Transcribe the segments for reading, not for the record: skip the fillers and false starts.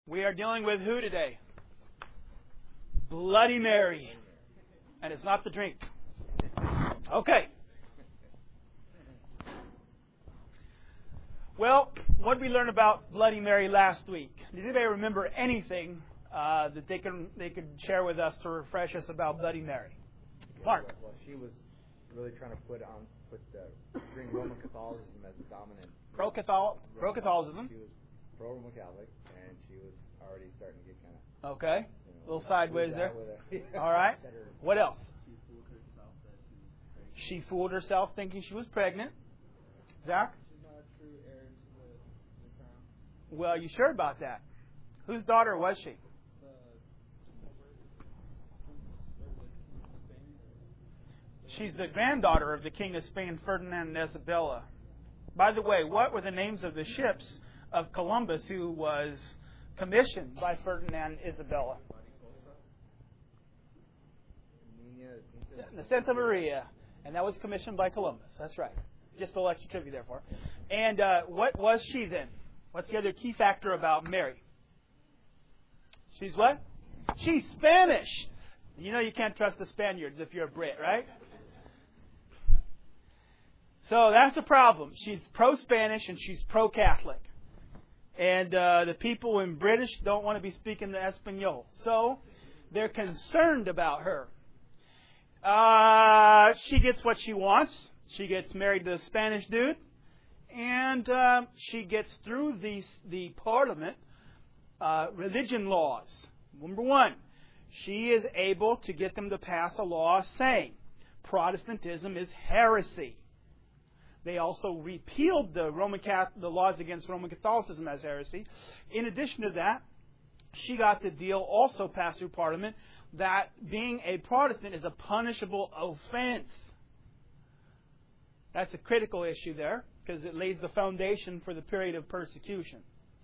We are dealing with who today? Bloody Mary. And it's not the drink. Okay. Well, what did we learn about Bloody Mary last week? Did anybody remember anything that they could share with us to refresh us about Bloody Mary? Mark. Well, she was really trying to bring Roman Catholicism as the dominant. Pro-Catholicism. She was pro-Roman Catholic, and she was already starting to get kind of... Okay. A little sideways there. All right. What else? She fooled herself thinking she was pregnant. Zach? She's not a true heir to the crown. Well, you sure about that? Whose daughter was she? She's the granddaughter of the King of Spain, Ferdinand and Isabella. By the way, what were the names of the ships of Columbus who was commissioned by Ferdinand and Isabella? The Santa Maria. And that was commissioned by Columbus. That's right. Just a little extra trivia there for her. And what was she then? What's the other key factor about Mary? She's what? She's Spanish. You know you can't trust the Spaniards if you're a Brit, right? So that's the problem. She's pro-Spanish and she's pro-Catholic. And the people in British don't want to be speaking the Espanol. So they're concerned about her. She gets what she wants. She gets married to a Spanish dude. And she gets through the Parliament religion laws. Number one, she is able to get them to pass a law saying Protestantism is heresy. They also repealed the laws against Roman Catholicism as heresy. In addition to that, she got the deal also passed through Parliament that being a Protestant is a punishable offense. That's a critical issue there because it lays the foundation for the period of persecution.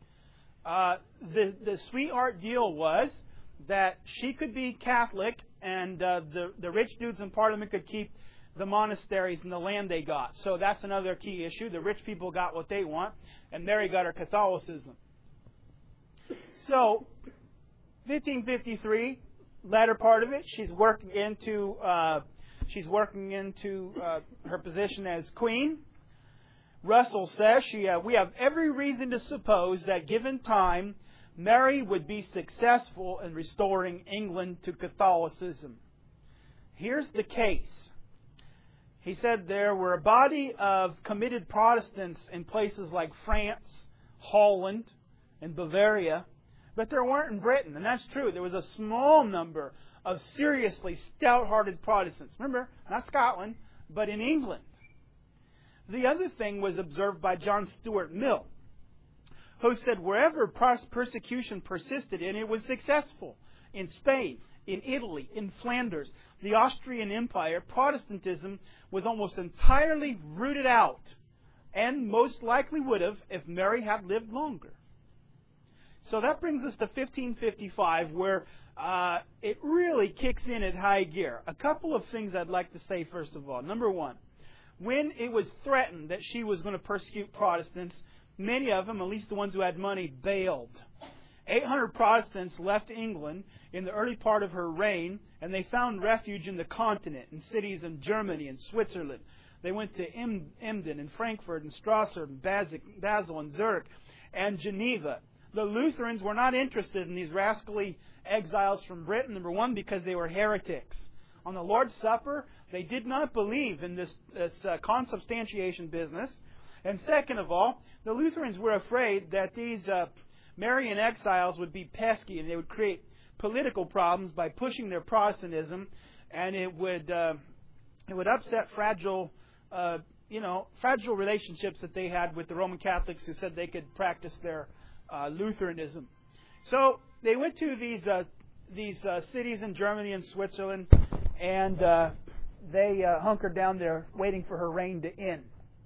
The sweetheart deal was that she could be Catholic and the rich dudes in Parliament could keep the monasteries and the land they got. So that's another key issue. The rich people got what they want, and Mary got her Catholicism. So, 1553, latter part of it, she's working into her position as queen. Russell says we have every reason to suppose that given time, Mary would be successful in restoring England to Catholicism. Here's the case. He said there were a body of committed Protestants in places like France, Holland, and Bavaria, but there weren't in Britain. And that's true. There was a small number of seriously stout-hearted Protestants. Remember, not Scotland, but in England. The other thing was observed by John Stuart Mill, who said wherever persecution persisted in, it was successful. In Spain, in Italy, in Flanders, the Austrian Empire, Protestantism was almost entirely rooted out, and most likely would have if Mary had lived longer. So that brings us to 1555, where it really kicks in at high gear. A couple of things I'd like to say first of all. Number one, when it was threatened that she was going to persecute Protestants, many of them, at least the ones who had money, bailed. 800 Protestants left England in the early part of her reign, and they found refuge in the continent, in cities in Germany and Switzerland. They went to Emden and Frankfurt and Strasbourg and Basel and Zurich and Geneva. The Lutherans were not interested in these rascally exiles from Britain, number one, because they were heretics. On the Lord's Supper, they did not believe in this consubstantiation business. And second of all, the Lutherans were afraid that these Marian exiles would be pesky and they would create political problems by pushing their Protestantism, and it would upset fragile relationships that they had with the Roman Catholics who said they could practice their Lutheranism. So they went to these cities in Germany and Switzerland, and they hunkered down there waiting for her reign to end.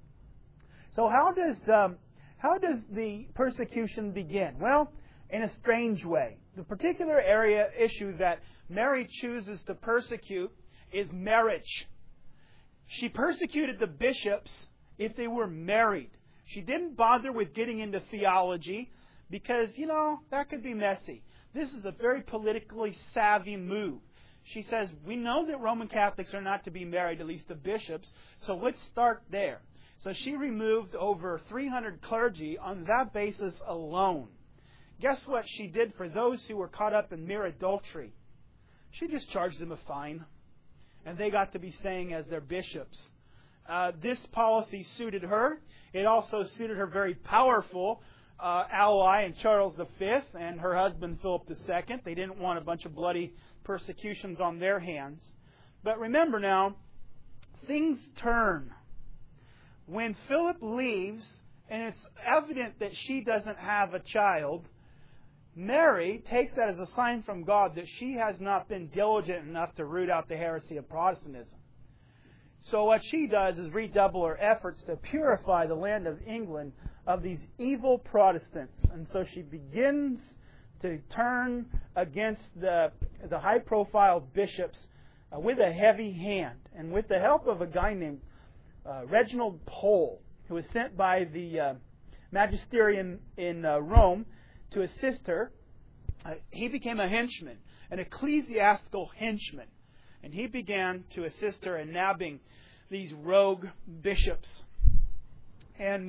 So how does the persecution begin? Well, in a strange way. The particular issue that Mary chooses to persecute is marriage. She persecuted the bishops if they were married. She didn't bother with getting into theology because, that could be messy. This is a very politically savvy move. She says, we know that Roman Catholics are not to be married, at least the bishops, so let's start there. So she removed over 300 clergy on that basis alone. Guess what she did for those who were caught up in mere adultery? She just charged them a fine, and they got to be staying as their bishops. This policy suited her. It also suited her very powerful ally in Charles V and her husband Philip II. They didn't want a bunch of bloody persecutions on their hands. But remember now, things turn. When Philip leaves, and it's evident that she doesn't have a child, Mary takes that as a sign from God that she has not been diligent enough to root out the heresy of Protestantism. So what she does is redouble her efforts to purify the land of England of these evil Protestants. And so she begins to turn against the high-profile bishops with a heavy hand. And with the help of a guy named Reginald Pole, who was sent by the magisterium in Rome to assist her, he became a henchman, an ecclesiastical henchman. And he began to assist her in nabbing these rogue bishops. And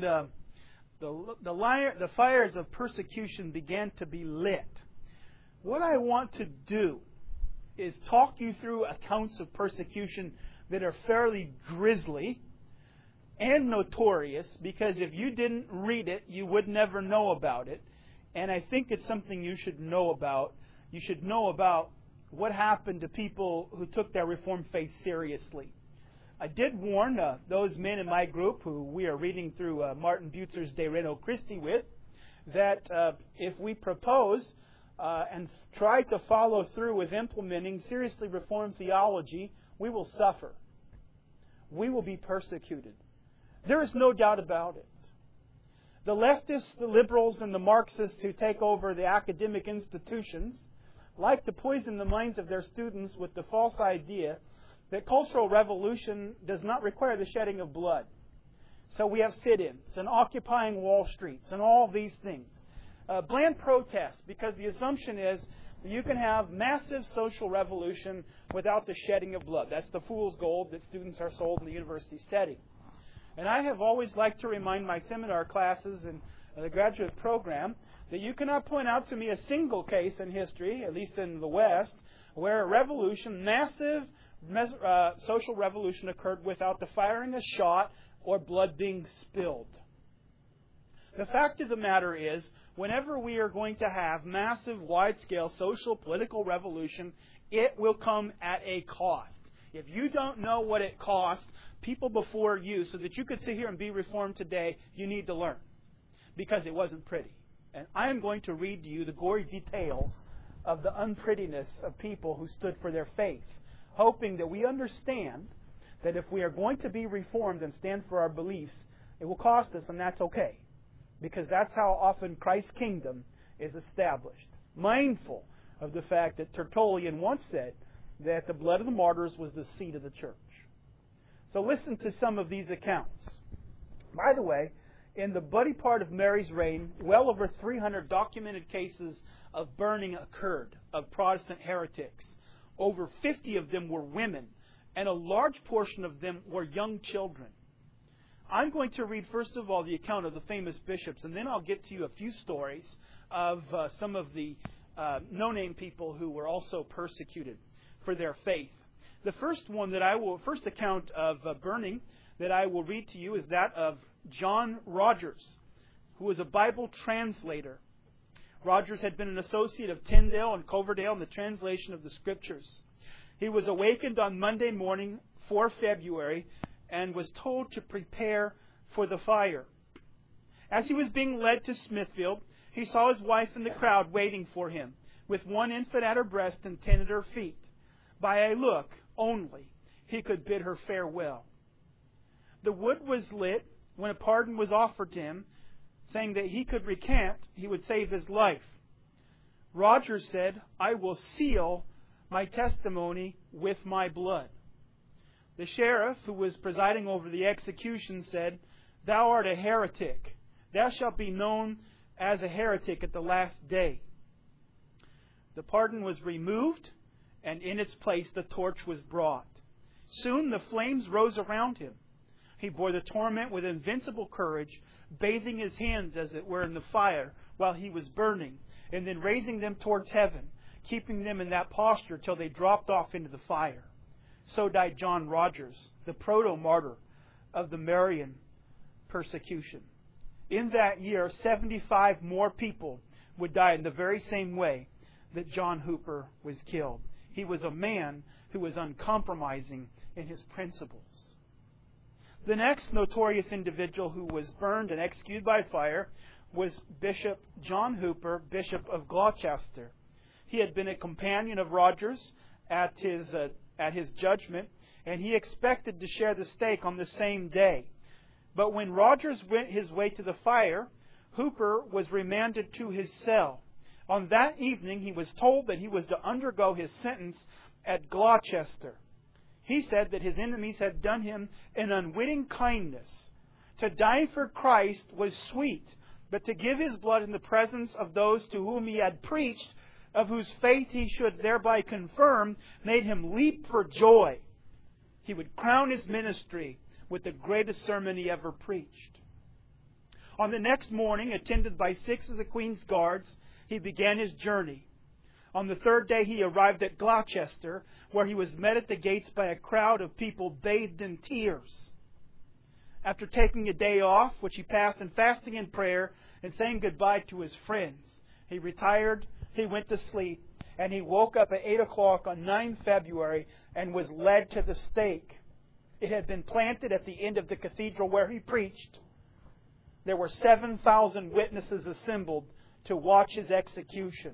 the fires of persecution began to be lit. What I want to do is talk you through accounts of persecution that are fairly grisly and notorious, because if you didn't read it, you would never know about it. And I think it's something you should know about. You should know about what happened to people who took their Reformed faith seriously. I did warn those men in my group who we are reading through Martin Bucer's De Reno Christi with, that if we propose and try to follow through with implementing seriously Reformed theology, we will suffer. We will be persecuted. There is no doubt about it. The leftists, the liberals, and the Marxists who take over the academic institutions like to poison the minds of their students with the false idea that cultural revolution does not require the shedding of blood. So we have sit-ins and occupying Wall Streets and all these things. Bland protests, because the assumption is that you can have massive social revolution without the shedding of blood. That's the fool's gold that students are sold in the university setting. And I have always liked to remind my seminar classes and the graduate program that you cannot point out to me a single case in history, at least in the West, where a revolution, massive social revolution occurred without the firing a shot or blood being spilled. The fact of the matter is, whenever we are going to have massive, wide-scale social, political revolution, it will come at a cost. If you don't know what it cost people before you so that you could sit here and be reformed today, you need to learn. Because it wasn't pretty. And I am going to read to you the gory details of the unprettiness of people who stood for their faith, hoping that we understand that if we are going to be reformed and stand for our beliefs, it will cost us, and that's okay. Because that's how often Christ's kingdom is established. Mindful of the fact that Tertullian once said that the blood of the martyrs was the seed of the church. So listen to some of these accounts. By the way, in the bloody part of Mary's reign, well over 300 documented cases of burning occurred of Protestant heretics. Over 50 of them were women, and a large portion of them were young children. I'm going to read, first of all, the account of the famous bishops, and then I'll get to you a few stories of some of the no-name people who were also persecuted for their faith. The first account of burning that I will read to you is that of John Rogers, who was a Bible translator. Rogers had been an associate of Tyndale and Coverdale in the translation of the Scriptures. He was awakened on Monday morning, 4 February, and was told to prepare for the fire. As he was being led to Smithfield, he saw his wife in the crowd waiting for him, with one infant at her breast and 10 at her feet. By a look only, he could bid her farewell. The wood was lit when a pardon was offered to him, saying that he could recant, he would save his life. Rogers said, "I will seal my testimony with my blood." The sheriff, who was presiding over the execution, said, "Thou art a heretic. Thou shalt be known as a heretic at the last day. The pardon was removed, and in its place the torch was brought. Soon the flames rose around him. He bore the torment with invincible courage, bathing his hands, as it were, in the fire while he was burning, and then raising them towards heaven, keeping them in that posture till they dropped off into the fire. So died John Rogers, the proto-martyr of the Marian persecution. In that year, 75 more people would die in the very same way that John Hooper was killed. He was a man who was uncompromising in his principles. The next notorious individual who was burned and executed by fire was Bishop John Hooper, Bishop of Gloucester. He had been a companion of Rogers at his judgment, and he expected to share the stake on the same day. But when Rogers went his way to the fire, Hooper was remanded to his cell. On that evening, he was told that he was to undergo his sentence at Gloucester. He said that his enemies had done him an unwitting kindness. To die for Christ was sweet, but to give his blood in the presence of those to whom he had preached, of whose faith he should thereby confirm, made him leap for joy. He would crown his ministry with the greatest sermon he ever preached. On the next morning, attended by 6 of the Queen's guards, he began his journey. On the third day, he arrived at Gloucester, where he was met at the gates by a crowd of people bathed in tears. After taking a day off, which he passed in fasting and prayer and saying goodbye to his friends, he retired, he went to sleep, and he woke up at 8 o'clock on 9 February and was led to the stake. It had been planted at the end of the cathedral where he preached. There were 7,000 witnesses assembled to watch his execution.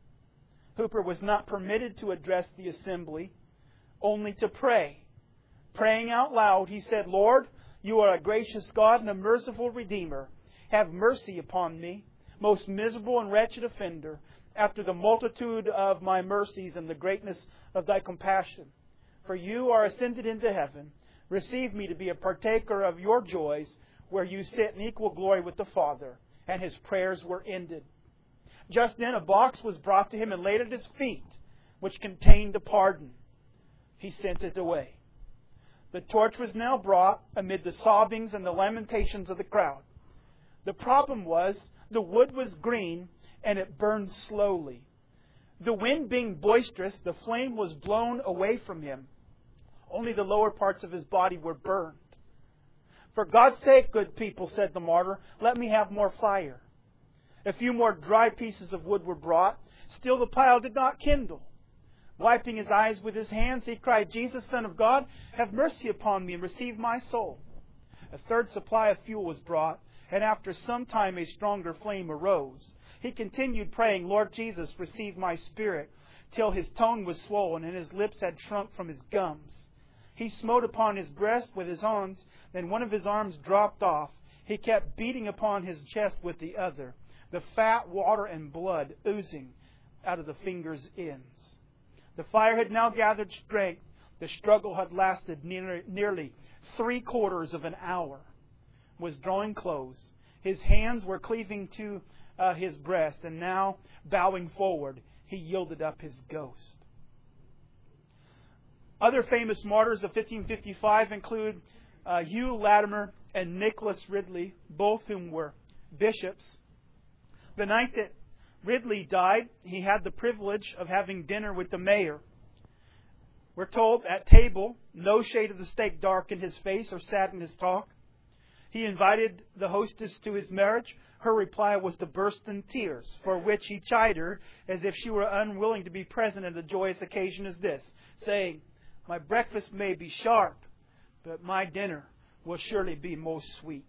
Hooper was not permitted to address the assembly, only to pray. Praying out loud, he said, "Lord, you are a gracious God and a merciful Redeemer. Have mercy upon me, most miserable and wretched offender, after the multitude of my mercies and the greatness of thy compassion. For you are ascended into heaven. Receive me to be a partaker of your joys, where you sit in equal glory with the Father." And his prayers were ended. Just then a box was brought to him and laid at his feet, which contained a pardon. He sent it away. The torch was now brought amid the sobbings and the lamentations of the crowd. The problem was, the wood was green and it burned slowly. The wind being boisterous, the flame was blown away from him. Only the lower parts of his body were burned. "For God's sake, good people," said the martyr, "let me have more fire." A few more dry pieces of wood were brought. Still the pile did not kindle. Wiping his eyes with his hands, he cried, "Jesus, Son of God, have mercy upon me and receive my soul." A third supply of fuel was brought, and after some time a stronger flame arose. He continued praying, "Lord Jesus, receive my spirit," till his tongue was swollen and his lips had shrunk from his gums. He smote upon his breast with his arms, then one of his arms dropped off. He kept beating upon his chest with the other, the fat, water, and blood oozing out of the fingers' ends. The fire had now gathered strength. The struggle had lasted nearly 3/4 of an hour. Was drawing close. His hands were cleaving to his breast, and now, bowing forward, he yielded up his ghost. Other famous martyrs of 1555 include Hugh Latimer and Nicholas Ridley, both whom were bishops. The night that Ridley died, he had the privilege of having dinner with the mayor. We're told at table, no shade of the stake darkened his face or saddened his talk. He invited the hostess to his marriage. Her reply was to burst in tears, for which he chid her as if she were unwilling to be present at a joyous occasion as this, saying, "My breakfast may be sharp, but my dinner will surely be most sweet."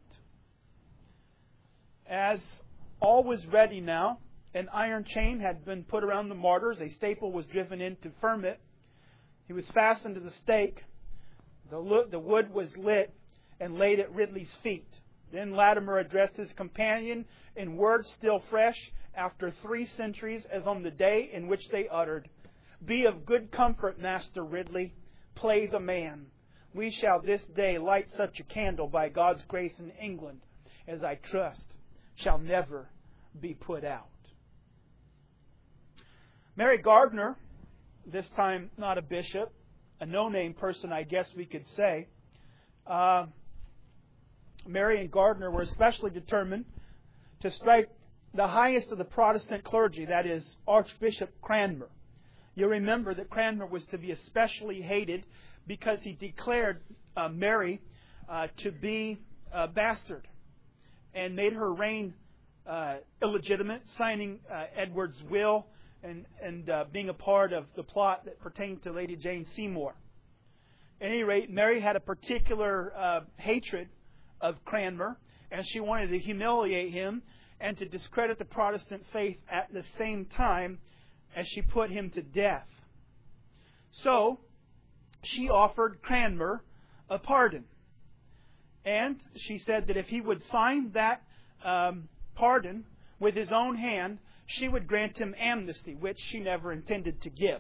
As all was ready now, an iron chain had been put around the martyrs. A staple was driven in to firm it. He was fastened to the stake. The wood was lit and laid at Ridley's feet. Then Latimer addressed his companion in words still fresh after 3 centuries, as on the day in which they uttered, "Be of good comfort, Master Ridley. Play the man. We shall this day light such a candle by God's grace in England as I trust shall never be put out. Mary Gardner, this time not a bishop, a no-name person, I guess we could say. Mary and Gardner were especially determined to strike the highest of the Protestant clergy, that is, Archbishop Cranmer. You remember that Cranmer was to be especially hated because he declared Mary to be a bastard and made her reign illegitimate, signing Edward's will and being a part of the plot that pertained to Lady Jane Seymour. At any rate, Mary had a particular hatred of Cranmer, and she wanted to humiliate him and to discredit the Protestant faith at the same time as she put him to death. So, she offered Cranmer a pardon. And she said that if he would sign that pardon with his own hand, she would grant him amnesty, which she never intended to give.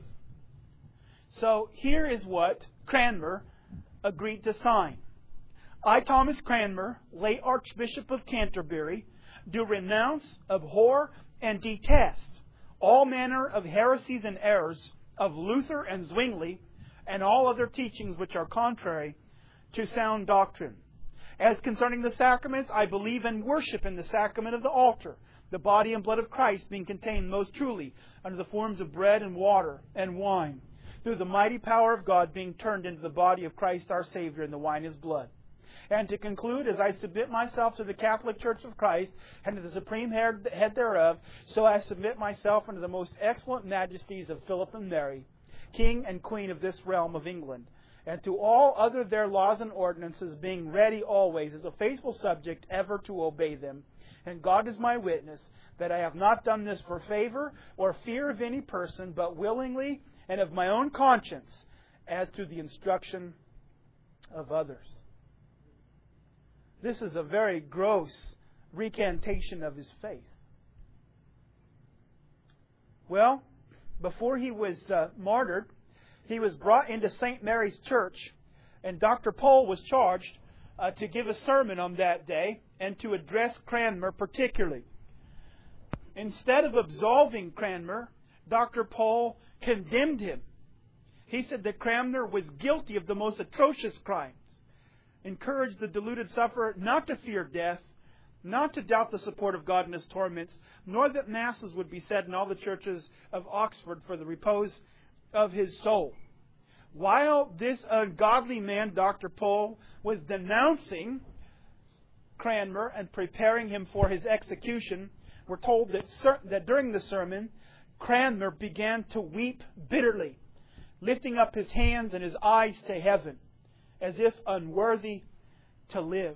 So here is what Cranmer agreed to sign. I, Thomas Cranmer, late Archbishop of Canterbury, do renounce, abhor, and detest all manner of heresies and errors of Luther and Zwingli, and all other teachings which are contrary to sound doctrine. As concerning the sacraments, I believe and worship in the sacrament of the altar, the body and blood of Christ being contained most truly under the forms of bread and water and wine, through the mighty power of God being turned into the body of Christ our Savior, and the wine His blood. And to conclude, as I submit myself to the Catholic Church of Christ and to the supreme head thereof, so I submit myself unto the most excellent majesties of Philip and Mary, King and Queen of this realm of England, and to all other their laws and ordinances, being ready always as a faithful subject ever to obey them. And God is my witness that I have not done this for favor or fear of any person, but willingly and of my own conscience, as to the instruction of others. This is a very gross recantation of his faith. Well, before he was martyred, he was brought into St. Mary's Church, and Dr. Pole was charged to give a sermon on that day and to address Cranmer particularly. Instead of absolving Cranmer, Dr. Pole condemned him. He said that Cranmer was guilty of the most atrocious crimes, encouraged the deluded sufferer not to fear death, not to doubt the support of God in his torments, nor that masses would be said in all the churches of Oxford for the repose of his soul. While this ungodly man, Dr. Pole, was denouncing Cranmer and preparing him for his execution, we're told that during the sermon, Cranmer began to weep bitterly, lifting up his hands and his eyes to heaven, as if unworthy to live.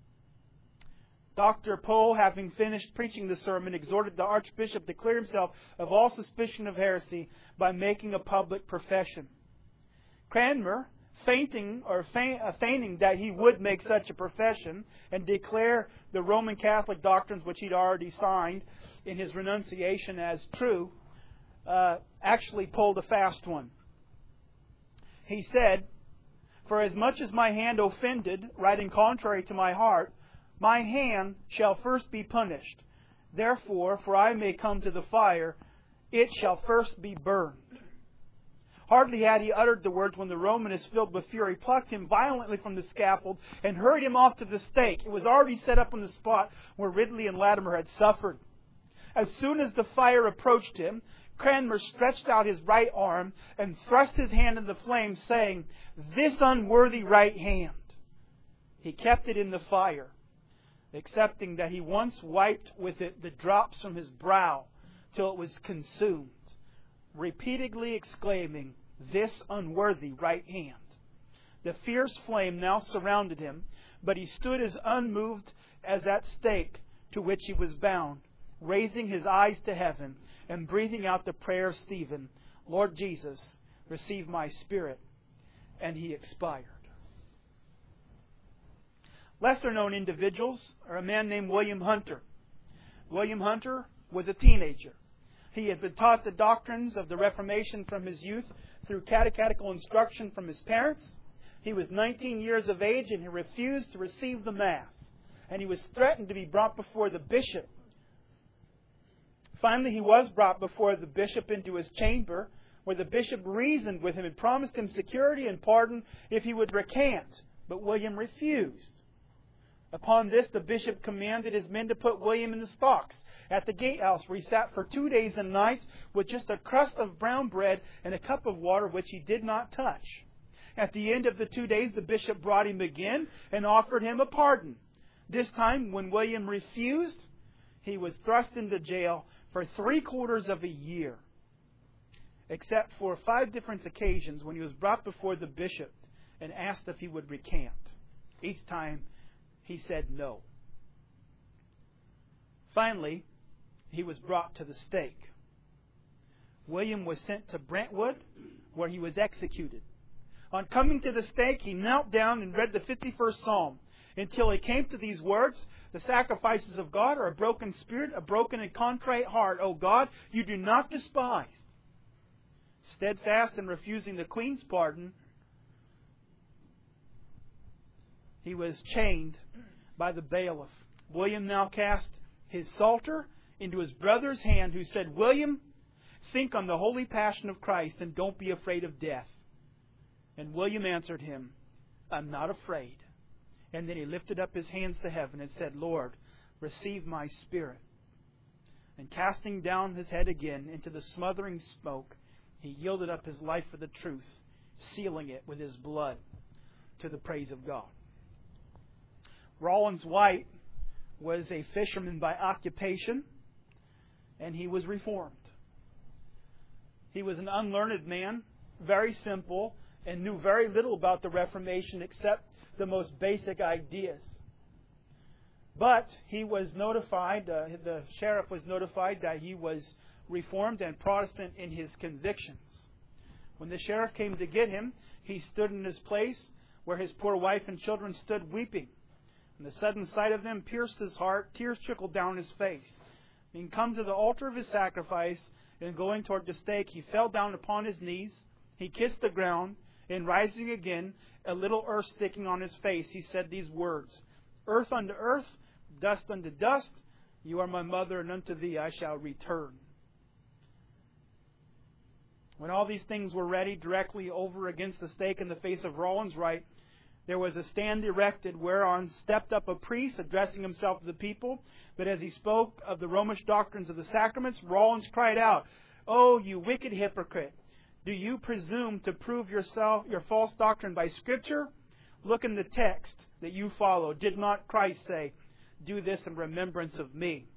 Dr. Pole, having finished preaching the sermon, exhorted the Archbishop to clear himself of all suspicion of heresy by making a public profession. Cranmer, feigning that he would make such a profession and declare the Roman Catholic doctrines which he'd already signed in his renunciation as true, actually pulled a fast one. He said, "For as much as my hand offended, writing contrary to my heart, my hand shall first be punished. Therefore, for I may come to the fire, it shall first be burned." Hardly had he uttered the words when the Romanist, filled with fury, plucked him violently from the scaffold and hurried him off to the stake. It was already set up on the spot where Ridley and Latimer had suffered. As soon as the fire approached him, Cranmer stretched out his right arm and thrust his hand in the flames, saying, "This unworthy right hand." He kept it in the fire, excepting that he once wiped with it the drops from his brow till it was consumed, repeatedly exclaiming, "This unworthy right hand." The fierce flame now surrounded him, but he stood as unmoved as that stake to which he was bound, raising his eyes to heaven and breathing out the prayer of Stephen, "Lord Jesus, receive my spirit." And he expired. Lesser known individuals are a man named William Hunter. William Hunter was a teenager. He had been taught the doctrines of the Reformation from his youth through catechetical instruction from his parents. He was 19 years of age and he refused to receive the Mass. And he was threatened to be brought before the bishop Finally, he was brought before the bishop into his chamber, where the bishop reasoned with him and promised him security and pardon if he would recant. But William refused. Upon this, the bishop commanded his men to put William in the stocks at the gatehouse, where he sat for 2 days and nights with just a crust of brown bread and a cup of water, which he did not touch. At the end of the 2 days, the bishop brought him again and offered him a pardon. This time, when William refused, he was thrust into jail for 3/4 of a year, except for 5 different occasions when he was brought before the bishop and asked if he would recant. Each time, he said no. Finally, he was brought to the stake. William was sent to Brentwood, where he was executed. On coming to the stake, he knelt down and read the 51st Psalm until he came to these words, "The sacrifices of God are a broken spirit, a broken and contrite heart. O God, you do not despise." Steadfast in refusing the Queen's pardon, he was chained by the bailiff. William now cast his psalter into his brother's hand, who said, "William, think on the holy passion of Christ and don't be afraid of death." And William answered him, "I'm not afraid." And then he lifted up his hands to heaven and said, "Lord, receive my spirit." And casting down his head again into the smothering smoke, he yielded up his life for the truth, sealing it with his blood to the praise of God. Rawlins White was a fisherman by occupation, and he was reformed. He was an unlearned man, very simple, and knew very little about the Reformation except the most basic ideas. But he was notified, the sheriff was notified that he was Reformed and Protestant in his convictions. When the sheriff came to get him, he stood in his place where his poor wife and children stood weeping. And the sudden sight of them pierced his heart, tears trickled down his face. Being come to the altar of his sacrifice and going toward the stake, he fell down upon his knees. He kissed the ground, and rising again, a little earth sticking on his face, he said these words, "Earth unto earth, dust unto dust. You are my mother, and unto thee I shall return." When all these things were ready, directly over against the stake in the face of Rawlins Wright, there was a stand erected whereon stepped up a priest addressing himself to the people. But as he spoke of the Romish doctrines of the sacraments, Rawlins cried out, "Oh, you wicked hypocrite! Do you presume to prove your false doctrine by Scripture? Look in the text that you follow. Did not Christ say, 'Do this in remembrance of me'?"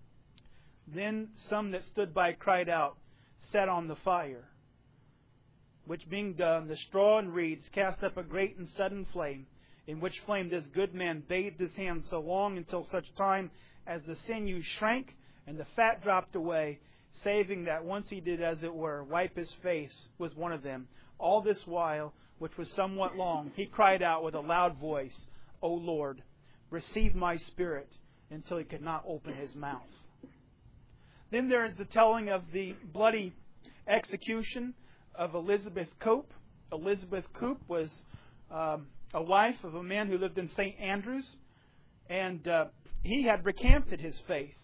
Then some that stood by cried out, "Set on the fire." Which being done, the straw and reeds cast up a great and sudden flame, in which flame this good man bathed his hands so long until such time as the sinew shrank and the fat dropped away, saving that once he did, as it were, wipe his face with one of them. All this while, which was somewhat long, he cried out with a loud voice, "O Lord, receive my spirit," until he could not open his mouth. Then there is the telling of the bloody execution of Elizabeth Cope. Elizabeth Cope was a wife of a man who lived in St. Andrews, and he had recanted his faith.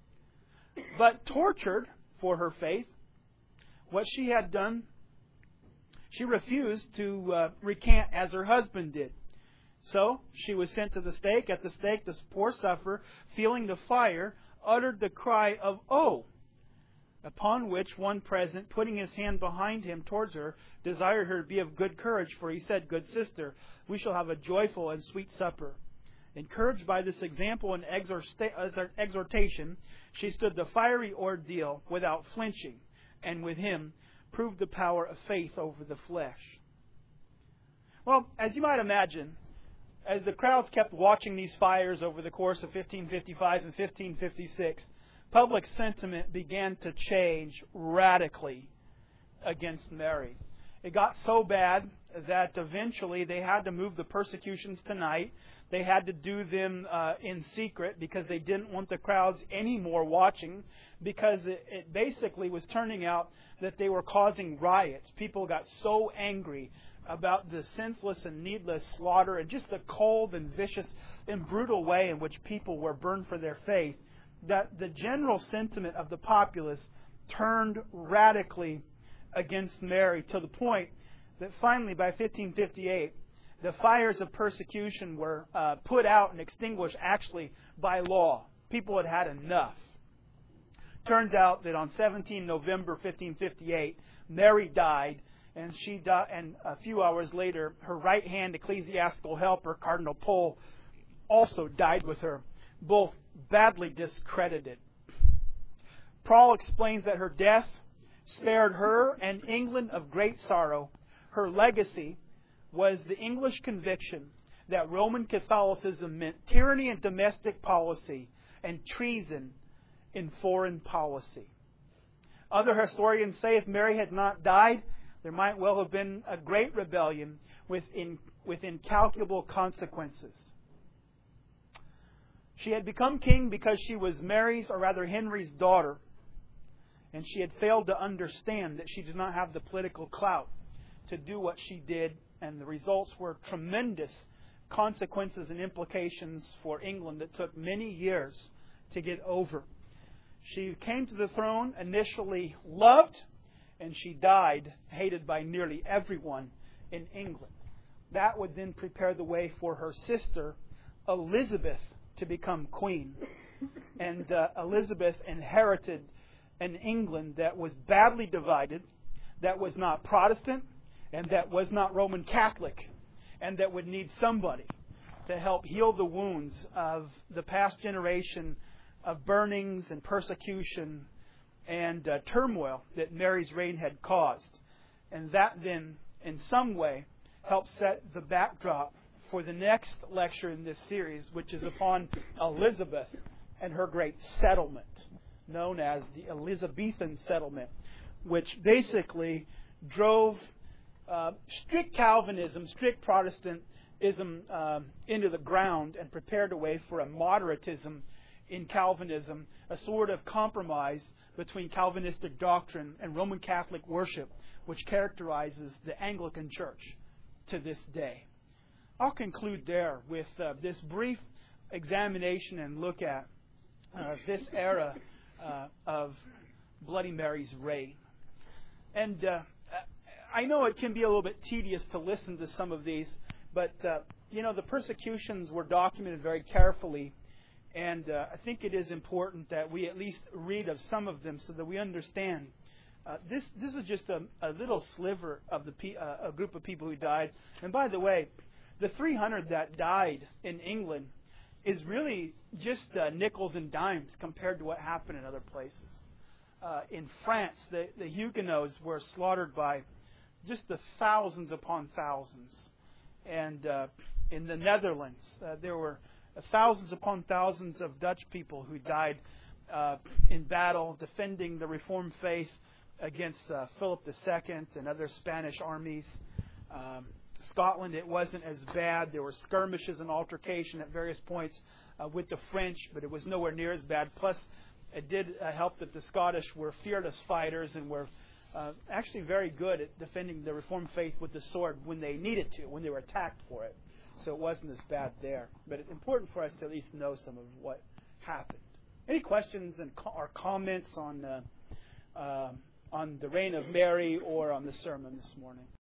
But tortured for her faith, what she had done, she refused to recant as her husband did. So she was sent to the stake. At the stake, this poor sufferer, feeling the fire, uttered the cry of "Oh!" Upon which one present, putting his hand behind him towards her, desired her to be of good courage, for he said, "Good sister, we shall have a joyful and sweet supper." Encouraged by this example and exhortation, she stood the fiery ordeal without flinching, and with him proved the power of faith over the flesh. Well, as you might imagine, as the crowds kept watching these fires over the course of 1555 and 1556, public sentiment began to change radically against Mary. It got so bad that eventually they had to move the persecutions to night. They had to do them in secret because they didn't want the crowds anymore watching, because it basically was turning out that they were causing riots. People got so angry about the senseless and needless slaughter and just the cold and vicious and brutal way in which people were burned for their faith, that the general sentiment of the populace turned radically against Mary, to the point that finally, by 1558, the fires of persecution were put out and extinguished actually by law. People had had enough. Turns out that on 17 November 1558, Mary died, and a few hours later, her right-hand ecclesiastical helper, Cardinal Pole, also died with her, both badly discredited. Paul explains that her death spared her and England of great sorrow. Her legacy was the English conviction that Roman Catholicism meant tyranny in domestic policy and treason in foreign policy. Other historians say if Mary had not died, there might well have been a great rebellion with incalculable consequences. She had become king because she was Mary's, or rather Henry's, daughter, and she had failed to understand that she did not have the political clout to do what she did, and the results were tremendous consequences and implications for England that took many years to get over. She came to the throne initially loved, and she died hated by nearly everyone in England. That would then prepare the way for her sister, Elizabeth, to become queen. And Elizabeth inherited an England that was badly divided, that was not Protestant, and that was not Roman Catholic, and that would need somebody to help heal the wounds of the past generation of burnings and persecution and turmoil that Mary's reign had caused. And that then, in some way, helped set the backdrop for the next lecture in this series, which is upon Elizabeth and her great settlement, known as the Elizabethan settlement, which basically drove strict Calvinism, strict Protestantism into the ground and prepared a way for a moderatism in Calvinism, a sort of compromise between Calvinistic doctrine and Roman Catholic worship, which characterizes the Anglican Church to this day. I'll conclude there with this brief examination and look at this era of Bloody Mary's reign. And I know it can be a little bit tedious to listen to some of these, but the persecutions were documented very carefully, and I think it is important that we at least read of some of them so that we understand. This is just a little sliver of a group of people who died. And by the way, the 300 that died in England is really just nickels and dimes compared to what happened in other places. In France, the Huguenots were slaughtered by just the thousands upon thousands. And in the Netherlands, there were thousands upon thousands of Dutch people who died in battle defending the Reformed faith against Philip II and other Spanish armies. Scotland, it wasn't as bad. There were skirmishes and altercation at various points with the French, but it was nowhere near as bad. Plus, it did help that the Scottish were fearless fighters and were actually very good at defending the Reformed faith with the sword when they needed to, when they were attacked for it. So it wasn't as bad there. But it's important for us to at least know some of what happened. Any questions or comments on the reign of Mary or on the sermon this morning?